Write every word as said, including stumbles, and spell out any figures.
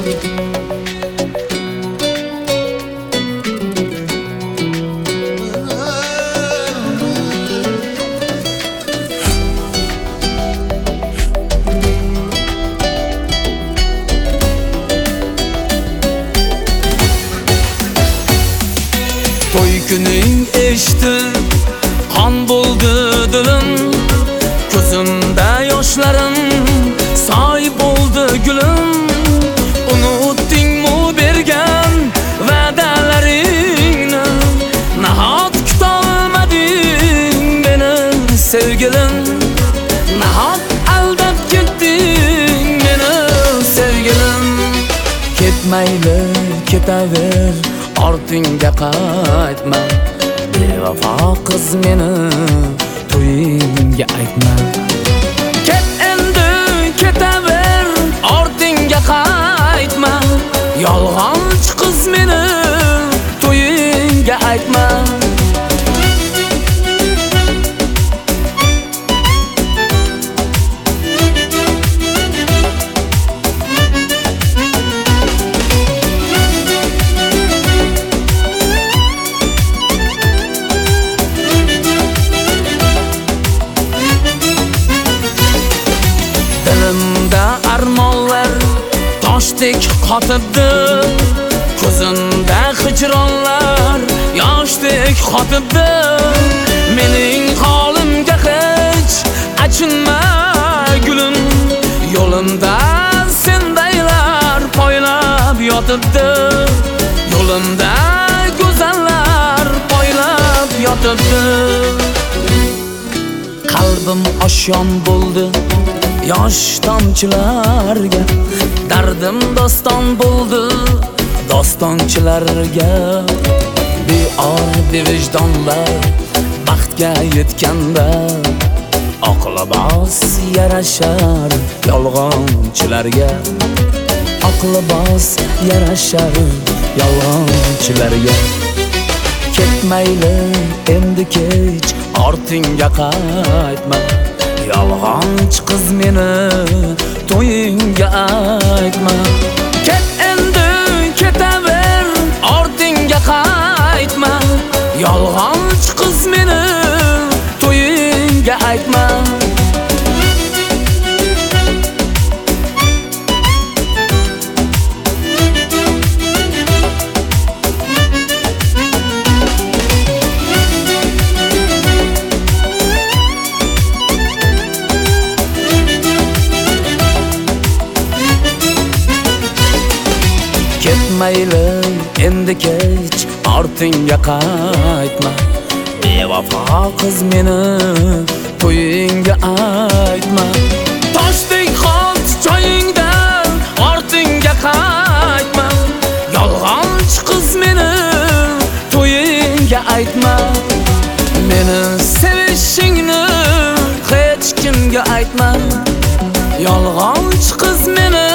To'y kuning eshitib qon bo'ldi dilim, ko'zimda yoshlarim soy bo'ldi gulim. Unutdingmi bergan va'dalaringni, nahot kutolmading meni sevgilim, nahot aldab ketding meni sevgilim. Ketmayli ketaver, ortingga qaytma, bevafo qiz meni to'yingga aytma. Ket endi ketaver, ortingga qaytma, yolg'onchi qiz meni to'yingga aytma. Dilimda armonlar toshdek qotibdi, ko'zimda hijronlar yoshdek qotibdi. Mening holimga hech achinma gulim, yo'limda sendaylar poylab yotibdi, yo'limda go'zallar poylab yotibdi. Qalbim oshyon bo'ldi yosh tomchilarga, dardim doston bo'ldi dostonchilarga. Beor bevijdonlar baxtga yetganda, oqla bos yarashar yolg'onchilarga, oqla bos yarashar yolg'onchilarga. Ketmayli endi kech, ortingga qaytma, yolg'onchi qiz meni to'yingga aytma. Ket endi ketaver, ortingga qaytma, yolg'onchi qiz meni to'yingga aytma. Ketmayli endi kech, ortingga qaytma, bevafo qiz meni to'yingga aytma. Toshdek qot joyingdan ortingga qaytma, yolg'onchi qiz meni to'yingga aytma. Meni sevishingni hech kimga aytma, yolg'onchi qiz meni